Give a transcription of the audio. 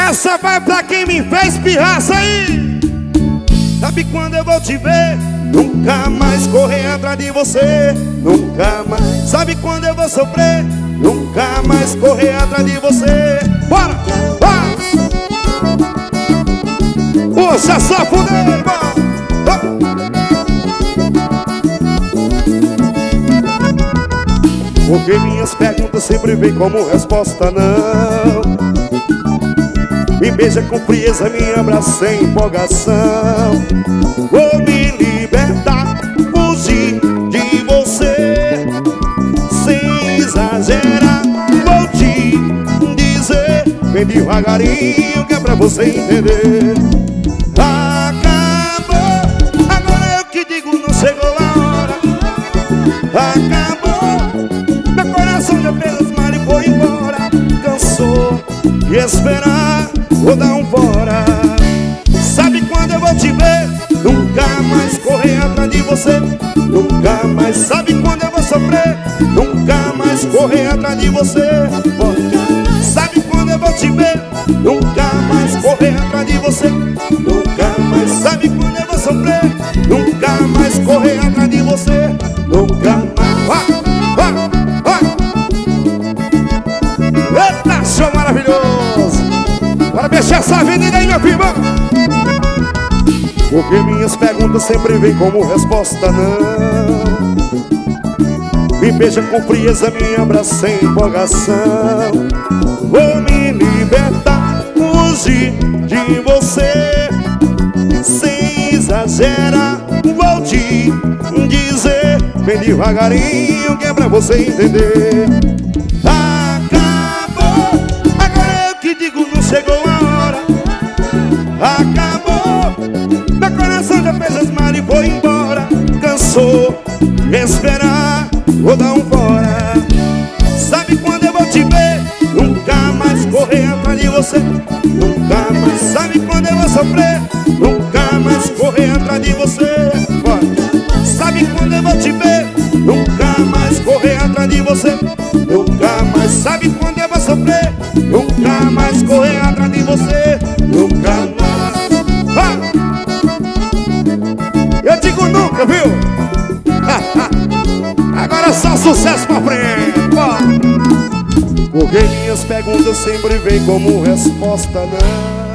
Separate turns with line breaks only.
Essa vai pra quem me fez pirraça aí. Sabe quando eu vou te ver? Nunca mais correr atrás de você. Nunca mais. Sabe quando eu vou sofrer? Nunca mais correr atrás de você. Bora! Bora! Puxa, safoneiro, irmão! Porque minhas perguntas sempre vêm como resposta não. Me beija com frieza, me abraça sem empolgação. Vou me libertar, fugir de você sem exagerar. Vou te dizer bem devagarinho que é pra você entender. Acabou, agora eu que digo, não chegou a hora. Acabou, meu coração já fez as malas e foi embora. Cansou de esperar, vou dar um fora. Sabe quando eu vou te ver? Nunca mais correr atrás de você. Nunca mais. Sabe quando eu vou sofrer? Nunca mais correr atrás de você. Sabe quando eu vou te ver? Nunca mais correr atrás de você. Nunca mais. Sabe quando eu vou sofrer? Nunca mais correr atrás de você. Nunca mais. Vai, vai, vai. Eita, show maravilhoso. Bora mexer essa avenida aí, meu primo. Porque minhas perguntas sempre vêm como resposta não. Me beija com frieza, me abraça sem empolgação. Vou me libertar, fugir de você sem exagerar. Vou te dizer bem devagarinho que é pra você entender. Acabou, agora eu que digo, não chegou a hora. Acabou, meu coração já fez as malas e foi embora. Cansou de esperar, vou dar um fora. Sabe quando eu vou te ver? Nunca mais correr atrás de você. Nunca mais. Sabe quando eu vou sofrer? Nunca mais correr atrás de você. Bora. Sabe quando eu vou te ver? Nunca mais correr atrás de você. Nunca mais. Sabe quando eu vou sofrer? Nunca mais correr atrás de você. Nunca mais. Eu digo nunca, viu? Agora é só sucesso pra frente. Bora. Porque minhas perguntas sempre vêm como resposta não.